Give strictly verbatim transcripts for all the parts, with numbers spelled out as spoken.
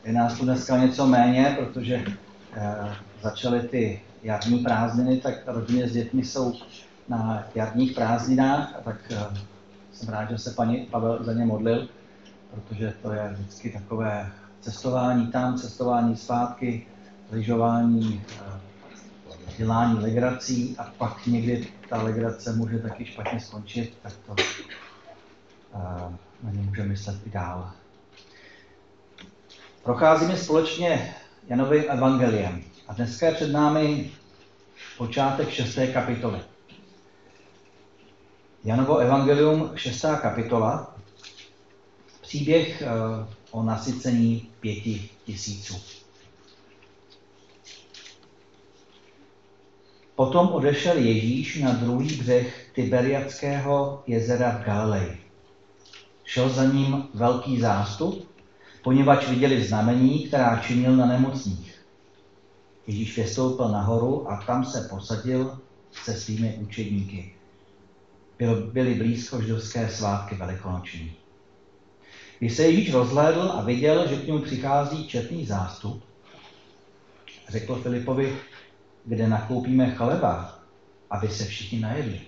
Je nás tu dneska něco méně, protože eh, začaly ty jarní prázdniny, tak rodiny s dětmi jsou na jarních prázdninách, a tak eh, jsem rád, že se paní Pavel za ně modlil, protože to je vždycky takové cestování tam, cestování zpátky, lyžování, eh, dělání legrací, a pak někdy ta legrace může taky špatně skončit, tak to eh, na ně může myslet i dál. Procházíme společně Janovým evangeliem a dneska je před námi počátek šesté kapitoly. Janovo evangelium, šestá kapitola, příběh o nasycení pěti tisíců. Potom odešel Ježíš na druhý břeh Tiberiadského jezera v Galileji. Šel za ním velký zástup, poněvadž viděli znamení, která činil na nemocných. Ježíš vystoupil nahoru a tam se posadil se svými učedníky. Byly blízko židovské svátky velikonoční. Když se Ježíš rozhlédl a viděl, že k němu přichází četný zástup, řekl Filipovi, kde nakoupíme chleba, aby se všichni najedli.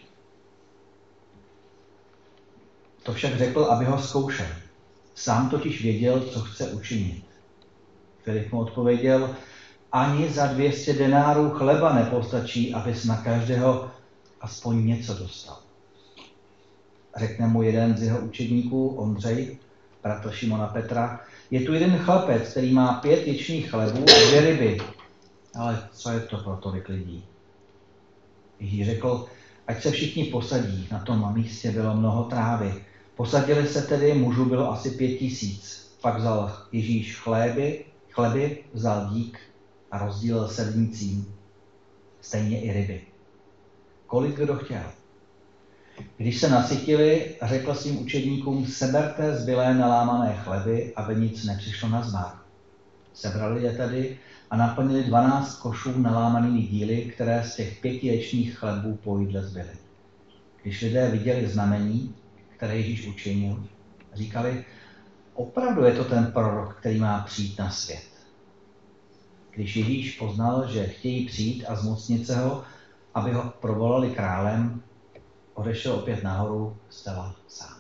To však řekl, aby ho zkoušel. Sám totiž věděl, co chce učinit. Filip mu odpověděl, ani za dvě stě denárů chleba nepostačí, abys na každého aspoň něco dostal. Řekne mu jeden z jeho učedníků, Ondřej, bratr Šimona Petra, je tu jeden chlapec, který má pět ječních chlebů a dvě ryby. Ale co je to pro tolik lidí? Ježíš řekl, ať se všichni posadí, na tom místě bylo mnoho trávy. Posadili se tedy, mužů bylo asi pět tisíc. Pak vzal Ježíš chléby, chleby, vzal dík a rozdílel sedmicím. Stejně i ryby. Kolik kdo chtěl. Když se nasytili, řekl svým učedníkům, seberte zbylé nalámané chleby, aby nic nepřišlo na zmar. Sebrali je tedy a naplnili dvanáct košů nalámanými díly, které z těch pěti ječních chlebů po jídle zbyly. Když lidé viděli znamení, které Ježíš učinil, říkali, opravdu je to ten prorok, který má přijít na svět. Když Ježíš poznal, že chtějí přijít a zmocnit se ho, aby ho provolali králem, odešel opět nahoru zcela sám.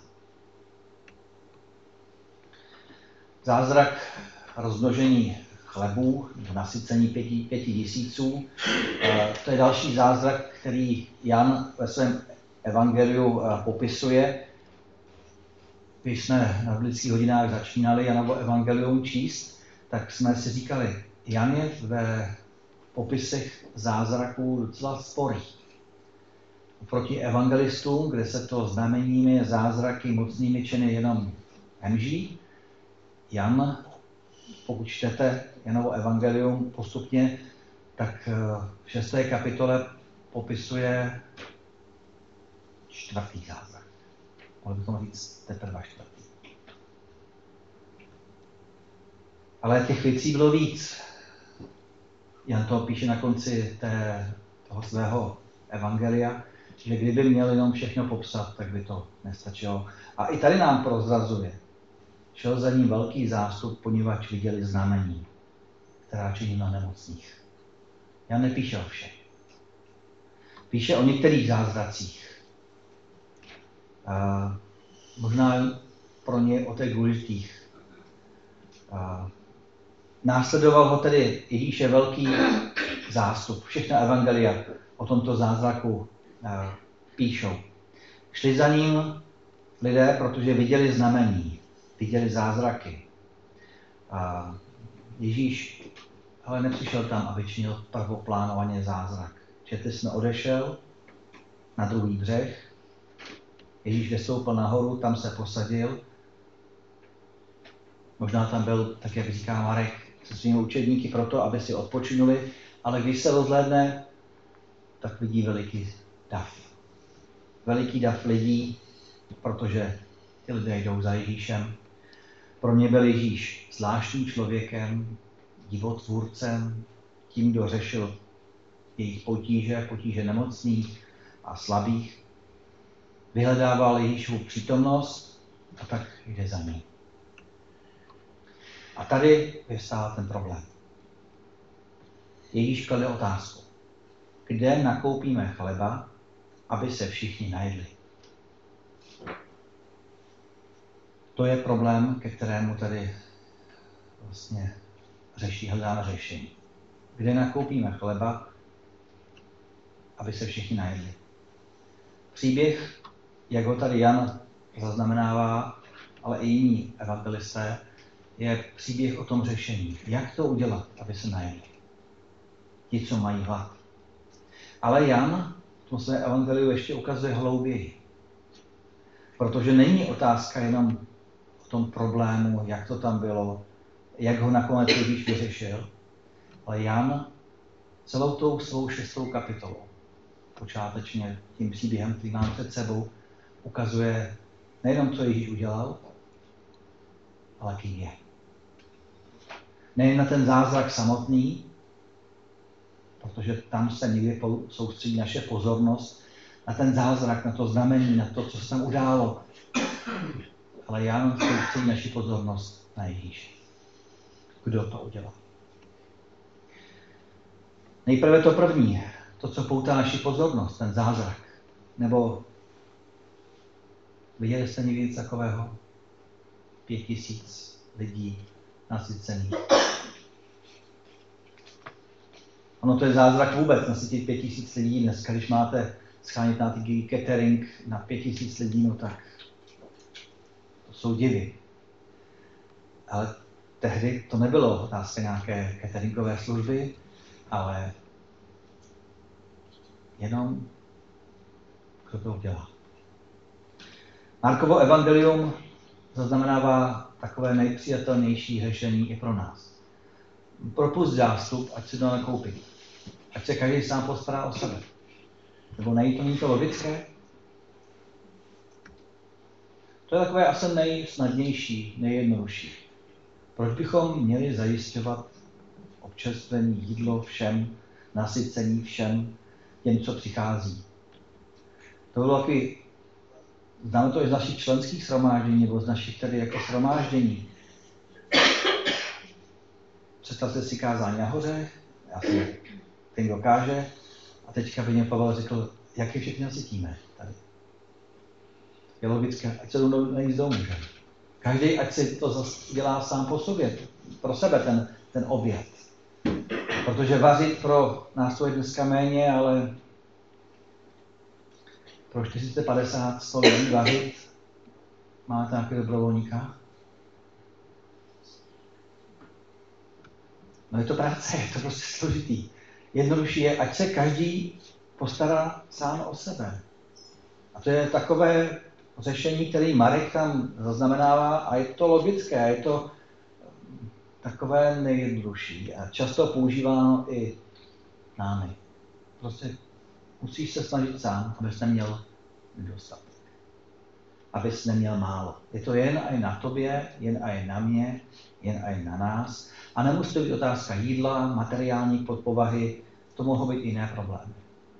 Zázrak rozmnožení chlebů, nasycení pěti, pěti tisíců, to je další zázrak, který Jan ve svém evangeliu popisuje. Když jsme na biblických hodinách začínali Janovo evangelium číst, tak jsme si říkali, Jan je ve popisech zázraků docela sporý. Oproti evangelistům, kde se to znameními, zázraky, mocnými činy jenom hemží, Jan, pokud čtete Janovo evangelium postupně, tak v šesté kapitole popisuje čtvrtý zázrak. Mohli bychom říct teprve čtvrtý. Ale těch věcí bylo víc. Jan to píše na konci té, toho svého evangelia, že kdyby měl jenom všechno popsat, tak by to nestačilo. A i tady nám prozrazuje. Šel za ním velký zástup, poněvadž viděli znamení, která činil na nemocných. Jan nepíše o všech. Píše o některých zázracích. A možná pro ně o těch důležitých. A následoval ho tedy Ježíše velký zástup. Všechna evangelia o tomto zázraku a, píšou. Šli za ním lidé, protože viděli znamení, viděli zázraky. A Ježíš ale nepřišel tam, aby činil prvoplánovaně zázrak. Četli jsme, odešel na druhý břeh, Ježíš vystoupil nahoru, tam se posadil. Možná tam byl, tak jak říká Marek, se svými učedníky proto, aby si odpočinuli, ale když se rozhlédne, tak vidí veliký dav. Veliký dav lidí, protože ty lidé jdou za Ježíšem. Pro ně byl Ježíš zvláštním člověkem, divotvůrcem, tím, kdo řešil jejich potíže, potíže nemocných a slabých. Vyhledával Ježíšovu přítomnost a tak jde za ní. A tady vystává ten problém. Ježíš klade otázku. Kde nakoupíme chleba, aby se všichni najedli? To je problém, ke kterému tady vlastně řeší, hledáme řešení. Kde nakoupíme chleba, aby se všichni najedli? Příběh, jak ho tady Jan zaznamenává, ale i jiní evangelisté, je příběh o tom řešení. Jak to udělat, aby se najedli? Ti, co mají hlad. Ale Jan v tom svém evangeliu ještě ukazuje hlouběji. Protože není otázka jenom v tom problému, jak to tam bylo, jak ho nakonec Ježíš vyřešil, ale Jan celou tou svou šestou kapitolou, počátečně tím příběhem, který mám před sebou, ukazuje nejenom, co Ježíš udělal, ale kým je. Nejen na ten zázrak samotný, protože tam se někdy soustředí naše pozornost na ten zázrak, na to znamení, na to, co se tam událo. Ale Jan soustředí naši pozornost na Ježíše. Kdo to udělal? Nejprve to první, to, co poutá naši pozornost, ten zázrak. Nebo viděli jste někdy něco takového? Pět tisíc lidí nasycených. Ono to je zázrak vůbec, nasytit pět tisíc lidí. Dneska, když máte schánět na ty catering na pět tisíc lidí, no tak to jsou divy. Ale tehdy to nebylo otázka nějaké cateringové služby, ale jenom kdo to udělá. Markovo evangelium zaznamenává takové nejpřijatelnější řešení i pro nás. Propust zástup, ať si to nakoupí. Ať se každý sám postará o sebe. Nebo není to, není to logické? To je takové asi nejsnadnější, nejjednodušší. Proč bychom měli zajišťovat občerstvení, jídlo všem, nasycení všem těm, co přichází? To bylo takový, známe to i z našich členských shromáždění, nebo z našich tady jako shromáždění. Představte si kázání nahoře, já si ten dokáže, a teďka by mě Pavel řekl, jak je všichni nasytíme tady. Je logické, ať se nejít domů, že? Každý, ať si to dělá sám po sobě, pro sebe ten, ten oběd. Protože vařit pro nás to je dneska méně, ale pro čtyři sta padesát sto lidí vařit máte nějaký dobrovolníka? No je to práce, je to prostě složitý. Jednodušší je, ať se každý postará sám o sebe. A to je takové řešení, který Marek tam zaznamenává a je to logické, je to takové nejjednodušší a často používáno i námi. Prostě musíš se snažit sám, abys neměl nedostatek. Abys neměl málo. Je to jen a jen na tobě, jen a jen na mě, jen a jen na nás. A nemusí to být otázka jídla, materiální podpovahy, to mohou být jiné problémy.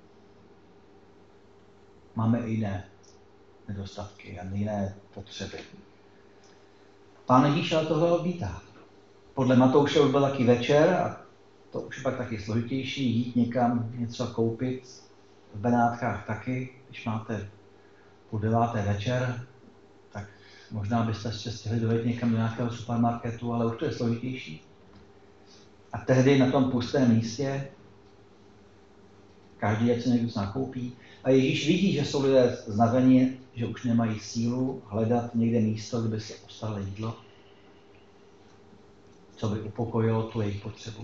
Máme i jiné nedostatky a jiné potřeby. Pán Ježíš ale tohle odmítá. Podle Matouše už byl taky večer a to už je pak taky složitější, jít někam něco koupit, v Benátkách taky, když máte půl deváté večer, tak možná byste ještě stihli dojít někam do nějakého supermarketu, ale už to je složitější. A tehdy na tom pustém místě každý, ať se někdo nakoupí. A Ježíš vidí, že jsou lidé znaveni, že už nemají sílu hledat někde místo, kde by si postarali jídlo, co by upokojilo tu jejich potřebu.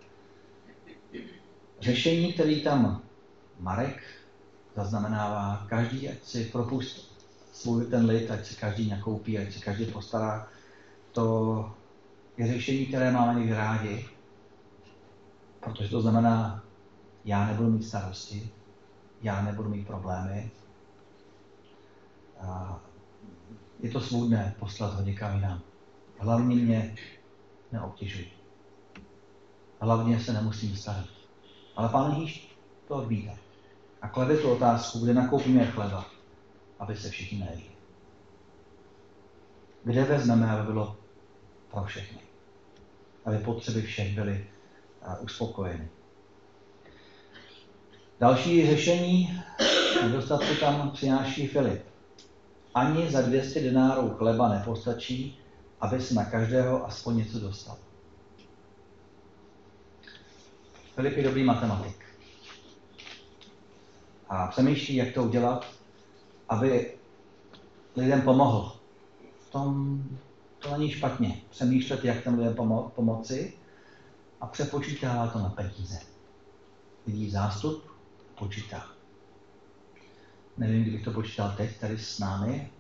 Řešení, který tam Marek zaznamenává, každý, ať si propustí svůj ten lid, ať si každý nakoupí, ať si každý postará, to je řešení, které máme někdy rádi, protože to znamená, já nebudu mít starosti, já nebudu mít problémy. A je to svůdné poslat ho někam jinam. Hlavně mě neobtěžuj. Hlavně se nemusím starat. Ale Pán Ježíš to odmítá. A klade tu otázku, kde nakoupíme chleba, aby se všichni najedli. Kde vezmeme, aby bylo pro všechny. aby potřeby všech byly uspokojeny. Další řešení nedostatku tam přináší Filip. Ani za dvě stě denárů chleba nepostačí, aby se na každého aspoň něco dostal. Filip je dobrý matematik. A přemýšlí, jak to udělat, aby lidem pomohl. V tom to není špatně. Přemýšlet, jak těm lidem pomo- pomoci a přepočítává to na peníze. Vidí zástup, počítá. Nevím, kdybych to počítal teď, tady s námi.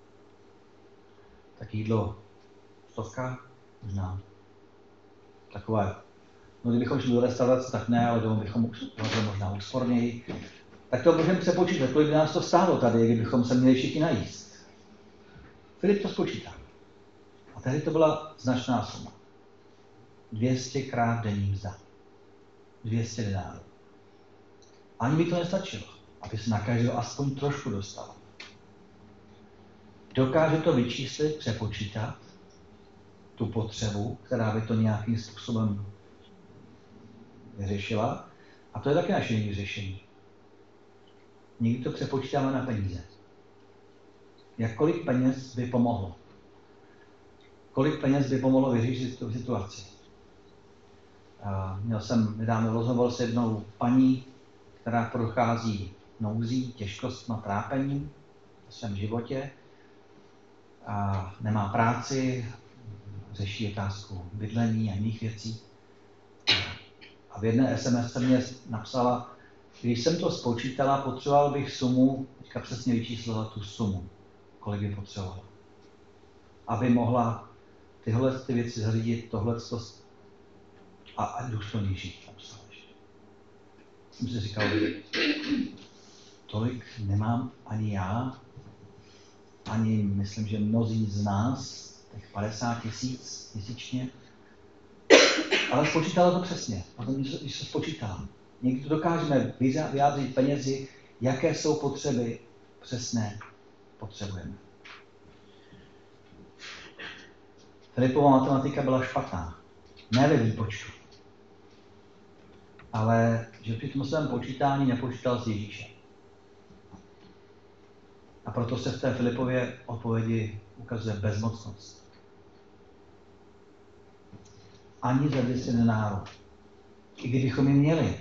Tak jídlo stovka, možná takové. No kdybychom šli do restaurace, tak ne, ale doma bychom uvařili možná úsporněji. Tak to můžeme přepočítat, kolik by nás to stálo tady, kdybychom se měli všichni najíst. Filip to spočítá. A tehdy to byla značná suma. dvě stě krát denní mzda. dvě stě denárů. Ani by to nestačilo, aby se na každého aspoň trošku dostalo. Dokáže to vyčíslit, přepočítat, tu potřebu, která by to nějakým způsobem vyřešila. A to je také naše jiné řešení. Někdy to přepočítáme na peníze. Jak kolik peněz by pomohlo? Kolik peněz by pomohlo vyřešit tu situaci? A měl jsem nedávno rozhovor s jednou paní, která prochází nouzí, těžkostma, trápením v svém životě. A nemá práci, řeší otázku bydlení a jiných věcí. A v jedné es em es mě napsala, když jsem to spočítala, potřeboval bych sumu, teďka přesně vyčíslila tu sumu, kolik by potřebovala. Aby mohla tyhle ty věci zařídit, tohle a, a důstojně žít, napsala ještě. Jsem si říkal, tolik nemám ani já, ani myslím, že mnozí z nás, těch padesát tisíc měsíčně, ale spočítala to přesně, potom když se spočítala. Někdy to dokážeme vyjádřit penězi, jaké jsou potřeby, přesné potřebujeme. Filipova matematika byla špatná, ne ve výpočtu, ale že při tom svém počítání nepočítal s Ježíšem. A proto se v té Filipově odpovědi ukazuje bezmocnost. Ani za dvě stě denárů. I kdybychom ji měli,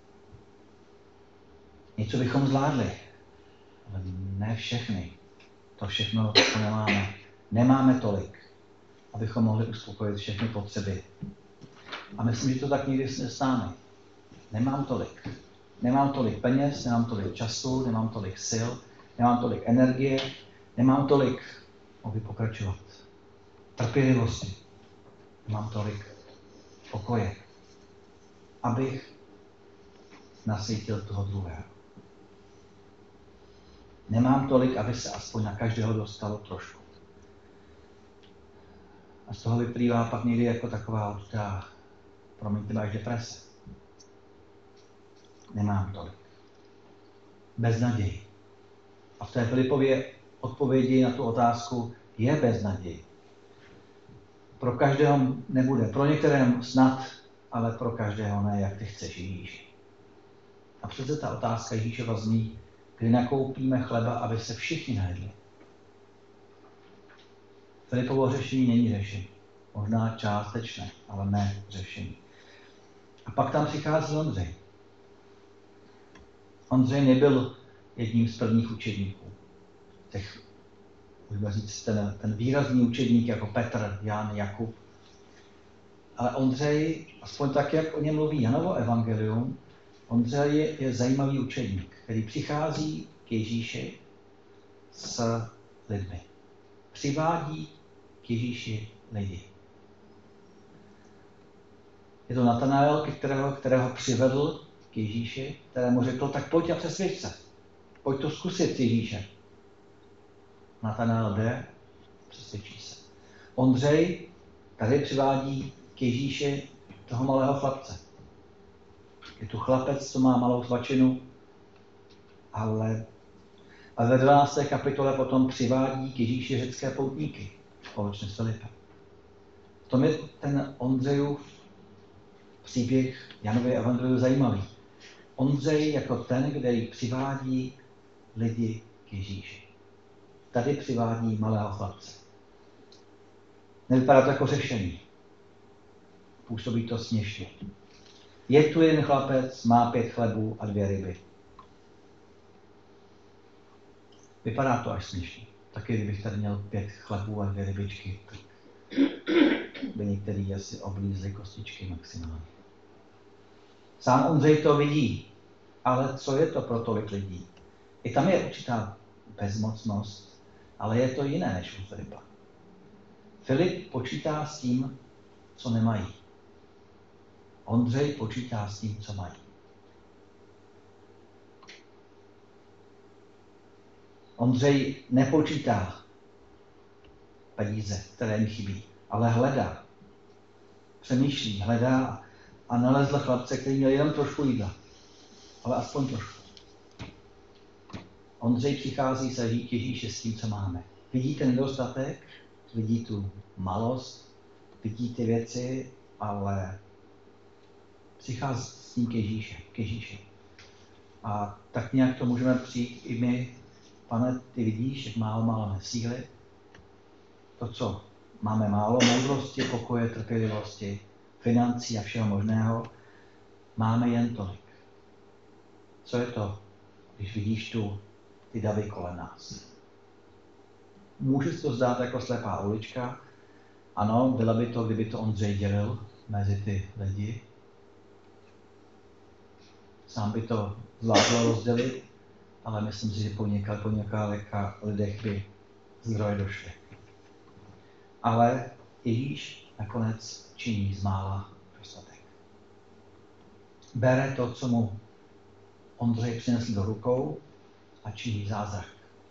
něco bychom zvládli, ale ne všechny. To všechno to nemáme. Nemáme tolik, abychom mohli uspokojit všechny potřeby. A myslím, že to tak nikdy s námi. Nemám tolik. Nemám tolik peněz, nemám tolik času, nemám tolik sil, nemám tolik energie, nemám tolik, mohu pokračovat, trpělivosti. Nemám tolik pokoje, abych nasytil toho druhého. Nemám tolik, aby se aspoň na každého dostalo trošku. A z toho vyplývá pak někdy jako taková určitá, promiňte, až deprese. Nemám tolik. Beznaděj. A v té Filipově odpovědi na tu otázku je beznaděj. Pro každého nebude, pro některého snad, ale pro každého ne, jak ty chceš, Ježíši. A přece ta otázka Ježíšova zní, kdy nakoupíme chleba, aby se všichni najedli. Filipovo řešení není řešení. Možná částečné, ale ne řešení. A pak tam přichází Ondřej. Ondřej nebyl jedním z prvních učedníků. Těch, můžeme říct, ten, ten výrazný učedník jako Petr, Jan, Jakub. Ale Ondřej, aspoň tak, jak o něm mluví Janovo evangelium, Ondřej je, je zajímavý učedník, který přichází k Ježíši s lidmi. Přivádí k Ježíši lidi. Je to Natanael, kterého, kterého přivedl k Ježíši, kterému řekl, tak pojď a přesvědč se. Pojď to zkusit Ježíše. Natanael jde, přesvědčí se. Ondřej tady přivádí k Ježíši toho malého chlapce. Je tu chlapec, co má malou svačinu, ale, ale ve dvanácté kapitole potom přivádí k Ježíši řecké poutníky společně s Filipem. V tom je ten Ondřejův příběh Janově evangeliu zajímavý. Ondřej jako ten, který přivádí lidi k Ježíši. Tady přivádí malého chlapce. Nevypadá to jako řešení. Působí to směšně. Je tu jeden chlapec, má pět chlebů a dvě ryby. Vypadá to až směšně. Taky kdybych tady měl pět chlebů a dvě rybičky, tak by některý asi oblízli kostičky maximálně. Sám Ondřej to vidí, ale co je to pro tolik lidí? I tam je určitá bezmocnost, ale je to jiné než u Filipa. Filip počítá s tím, co nemají. Ondřej počítá s tím, co mají. Ondřej nepočítá peníze, které mi chybí, ale hledá. Přemýšlí, hledá a nalezl chlapce, který měl jenom trošku jídla. Ale aspoň trošku. Ondřej přichází se říct Ježíši s tím, co máme. Vidí ten nedostatek, vidí tu malost, vidí ty věci, ale přichází s tím k Ježíši. K Ježíši. A tak nějak to můžeme přijít i my. Pane, ty vidíš, jak málo máme síly. To, co máme málo moudrosti, pokoje, trpělivosti, financí a všeho možného, máme jen tolik. Co je to, když vidíš tu ty davy kolem nás? Může se to zdát jako slepá ulička. Ano, bylo by to, kdyby to Ondřej dělil mezi ty lidi. Sám by to zvládlo rozdělit, ale myslím si, že po několika, po několika lidech by zdroje došly. Ale Ježíš nakonec činí z mála dostatek. Bere to, co mu Ondřej přinesl do rukou a činí zázrak.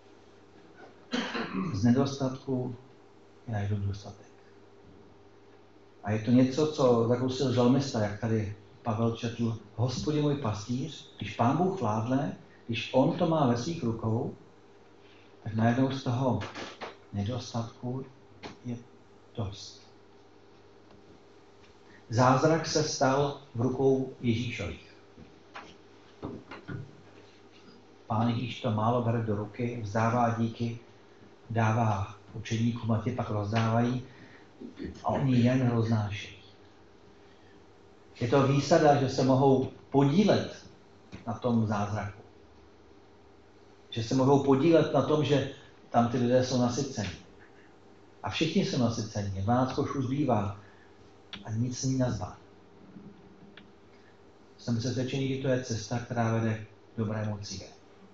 Z nedostatku je najdu dostatek. A je to něco, co zakusil žalmista, jak tady Pavel četl. Hospodin můj pastýř, když Pán Bůh vládne, když on to má ve svých rukou, tak najednou z toho nedostatku je dost. Zázrak se stal v rukou Ježíšových. Pán Ježíš to málo bere do ruky, vzdává díky, dává učedníkům a ti pak rozdávají a oni jen roznášejí. Je to výsada, že se mohou podílet na tom zázraku. Že se mohou podílet na tom, že tam ty lidé jsou nasyceni. A všichni jsou nasyceni. dvanáct košů zbývá a nic není nazván. Jsem přesvědčený, že to je cesta, která vede k dobrému cíli.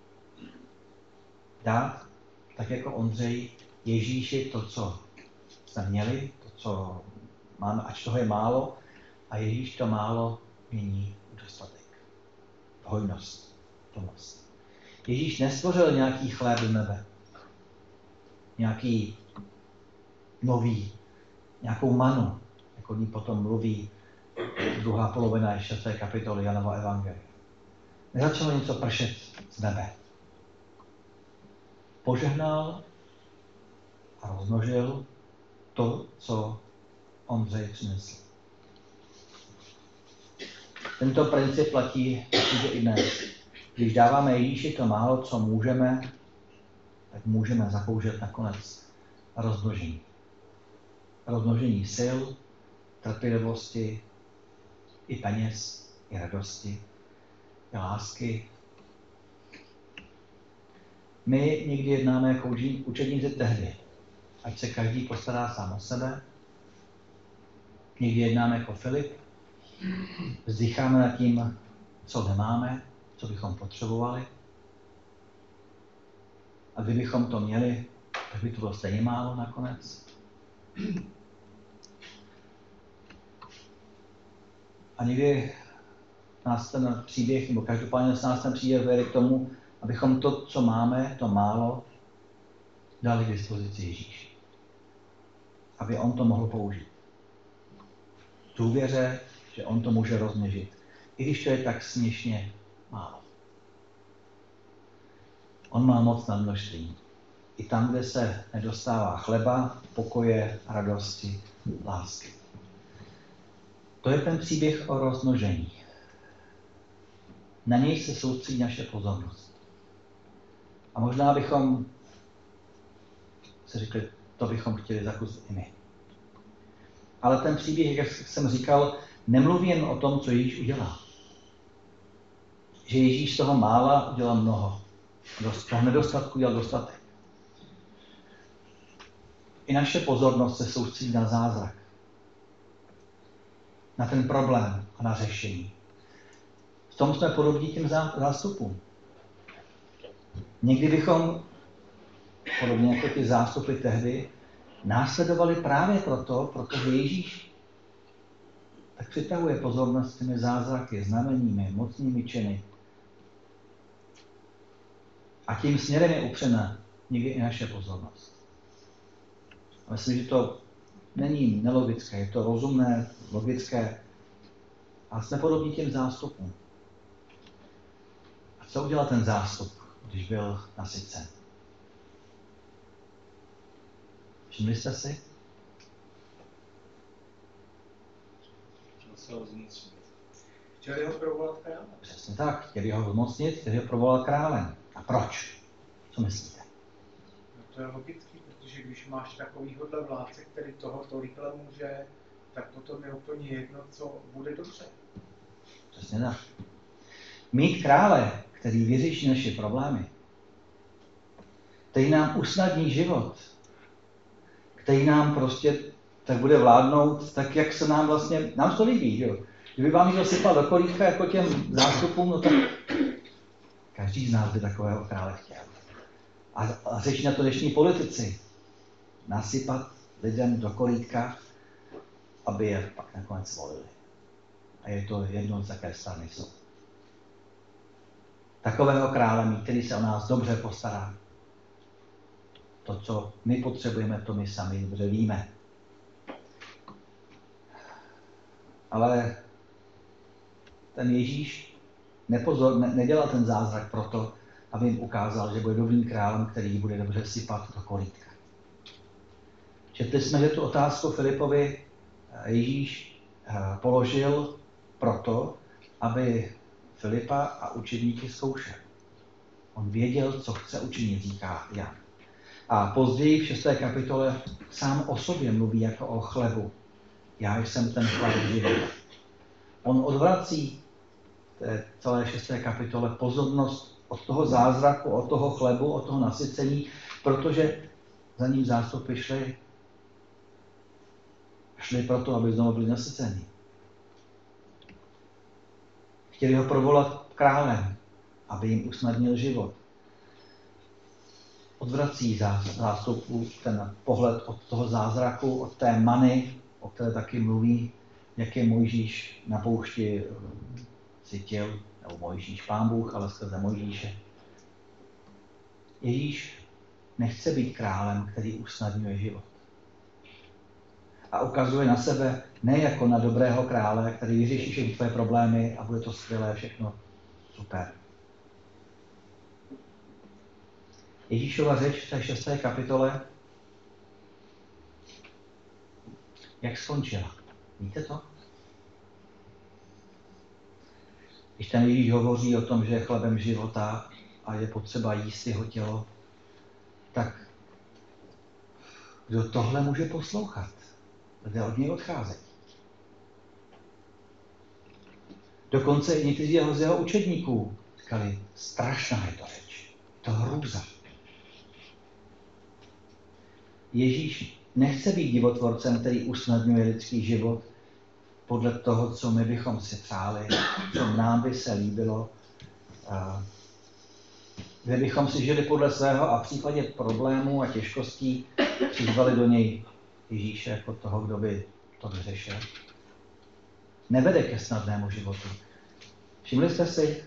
Dát, tak jako Ondřej, Ježíši to, co jsme měli, to, co máme, ač toho je málo, a Ježíš to málo mění v dostatek. V hojnost, plnost. Ježíš nestvořil nějaký chléb do nebe. Nějaký nový, nějakou manu, jako ní potom mluví druhá polovina šesté kapitoly Janova evangelia. Nezačalo něco pršet z nebe. Požehnal a rozmnožil to, co Ondřej přinesl. Tento princip platí určitě i dnes. Když dáváme Ježíši to málo, co můžeme, tak můžeme zakoušet nakonec rozmnožení. Rozmnožení sil, trpělivosti, i peněz, i radosti, i lásky. My někdy jednáme jako učedníci tehdy, ať se každý postará sám o sebe. Někdy jednáme jako Filip, vzdycháme nad tím, co nemáme, co bychom potřebovali. A kdybychom to měli, tak by to bylo stejně málo nakonec. A někdy nás ten příběh, nebo každopádně nás ten příběh vede k tomu, abychom to, co máme, to málo, dali k dispozici Ježíši. Aby on to mohl použít. V důvěře, že on to může rozmnožit. I když to je tak směšně málo. On má moc nad množstvím. i tam, kde se nedostává chleba, pokoje, radosti, lásky. To je ten příběh o rozmnožení. Na něj se soustředí naše pozornost. A možná bychom si řekli, to bychom chtěli zakusit i my. Ale ten příběh, jak jsem říkal, nemluví jen o tom, co Ježíš udělá. Že Ježíš z toho mála udělal mnoho. Z toho nedostatku udělal dostatek. I naše pozornost se soustředí na zázrak. Na ten problém a na řešení. V tom jsme podobní těm zástupům. Někdy bychom, podobně jako ty zástupy tehdy, následovali právě proto, protože Ježíš tak přitahuje pozornost těmi zázraky, znameními, mocnými činy. A tím směrem je upřena někdy i naše pozornost. A myslím, že to není nelogické, je to rozumné, logické. A jsme podobní těm zástupům. A co udělal ten zástup, když byl nasycen? Všimli jste si? Chtěl ho zmocnit. Chtěli ho provolat králem. Přesně tak, chtěli ho zmocnit, chtěli ho provolat králem. A proč? Co myslíte? No to je logický, protože když máš takovýhodle vládce, který toho tolikhle může, tak potom je úplně jedno, co bude dobře. Přesně tak. Mít krále, který vyřeší naše problémy, který nám usnadní život, který nám prostě tak bude vládnout, tak jak se nám vlastně, nám to líbí, jo. Kdyby vám někdo sypal do kolítka jako těm zástupům, no tak každý z nás by takového krále chtěl. A, a řeší na to dnešní politici. Nasypat lidem do kolítka, aby je pak nakonec volili. A je to jedno, z jaké strany jsou. Takového krále mít, který se o nás dobře postará. To, co my potřebujeme, to my sami dobře víme. Ale ten Ježíš nepozor, ne, nedělal ten zázrak proto, aby jim ukázal, že bude dobrým králem, který bude dobře sypat do kolítka. Četli jsme, že tu otázku Filipovi Ježíš položil proto, aby Filipa a učedníky zkoušel. On věděl, co chce učinit, říká Jan. A později v šesté kapitole sám o sobě mluví jako o chlebu. Já jsem ten chleb života. On odvrací v té celé šesté kapitole pozornost od toho zázraku, od toho chlebu, od toho nasycení, protože za ním zástupy šli. Šli proto, aby znovu byli nasyceni. Chtěli ho provolat králem, aby jim usnadnil život. Odvrací zástupů ten pohled od toho zázraku, od té many, o které taky mluví, jak je Mojžíš na poušti cítil, nebo Mojžíš, Pán Bůh, ale skrze Mojžíše. Ježíš nechce být králem, který usnadňuje život. A ukazuje na sebe ne jako na dobrého krále, který vyřeší všechny tvoje problémy a bude to skvělé, všechno super. Ježíšova řeč v té šesté kapitole, jak skončila? Víte to? Když ten Ježíš hovoří o tom, že je chlebem života a je potřeba jíst jeho tělo, tak kdo tohle může poslouchat? Lidé od něj odcházejí. Dokonce i někteří z jeho učedníků říkali, strašná je to řeč, to hrůza. Ježíš nechce být divotvorcem, který usnadňuje lidský život podle toho, co my bychom si přáli, co nám by se líbilo, kde bychom si žili podle svého a v případě problémů a těžkostí přizvali do něj Ježíše jako toho, kdo by to vyřešil. Nevede ke snadnému životu. Všimli jste si,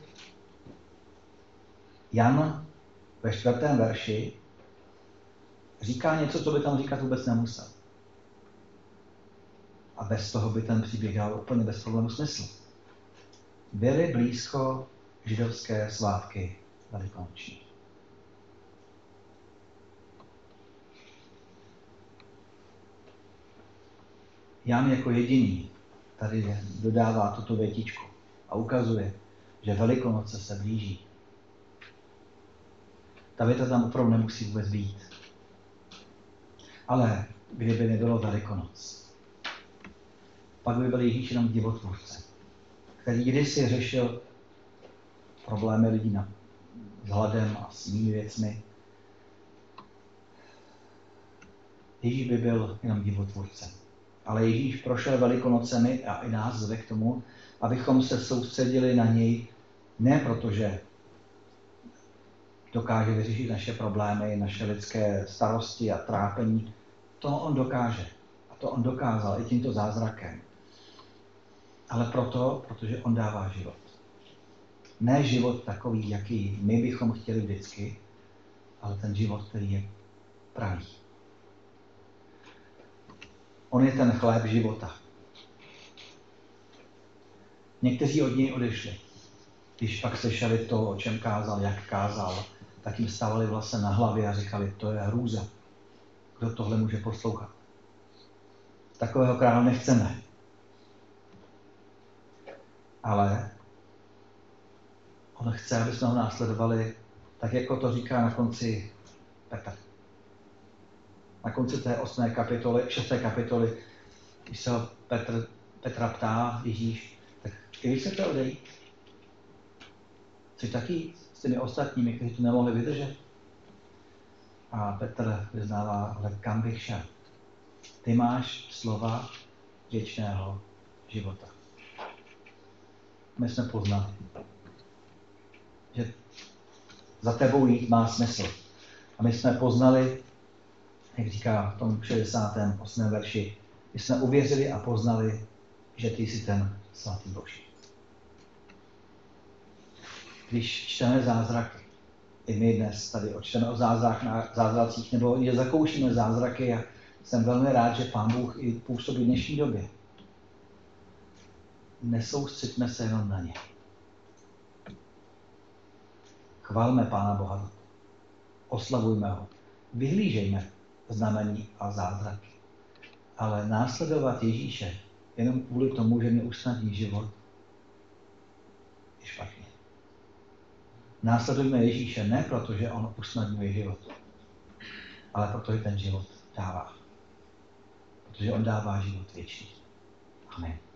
Jan ve čtvrtém verši říká něco, co by tam říkat vůbec nemusel. A bez toho by ten příběh dal úplně bez problému smysl. Byly blízko židovské svátky velikonoční. Jan jako jediný tady dodává tuto větičku a ukazuje, že Velikonoce se blíží. Ta věta tam opravdu nemusí vůbec být. Ale kdyby nebylo Velikonoc, pak by byl Ježíš jenom divotvůrce, který kdysi řešil problémy lidí na, s hladem a s jinými věcmi. Ježíš by byl jenom divotvůrce. Ale Ježíš prošel Velikonocemi a i nás zve k tomu, abychom se soustředili na něj, ne protože dokáže vyřešit naše problémy, naše lidské starosti a trápení. To on dokáže. A to on dokázal i tímto zázrakem. Ale proto, protože on dává život. Ne život takový, jaký my bychom chtěli vždycky, ale ten život, který je pravý. On je ten chléb života. Někteří od něj odešli. Když pak slyšeli to, o čem kázal, jak kázal, tak jim stávali vlasy na hlavě a říkali, to je hrůza. Kdo tohle může poslouchat? Takového krále nechceme. Ale on chce, aby jsme ho následovali, tak jako to říká na konci Petr. Na konci té osmé kapitoly, šesté kapitoly, když se ho Petr, Petra ptá Ježíš, tak chtěli chcete odejít? Jsi taky s těmi ostatními, kteří to nemohli vydržet? A Petr vyznává, ale kam bych šel? Ty máš slova věčného života. My jsme poznali, že za tebou jít má smysl. A my jsme poznali, jak říká v tom šedesátém osmém verši, my jsme uvěřili a poznali, že ty jsi ten svatý Boží. Když čteme zázraky, i my dnes tady odčteme o zázracích, nebo je zakoušíme zázraky a jsem velmi rád, že Pán Bůh i působí v dnešní době. Nesoustřeďme se jenom na ně. Chvalme Pána Boha. Oslavujme ho. Vyhlížejme znamení a zázraky. Ale následovat Ježíše jenom kvůli tomu, že mi usnadní život, je špatně. Následujme Ježíše ne proto, že on usnadňuje život, ale protože ten život dává. Protože on dává život věčný. Amen.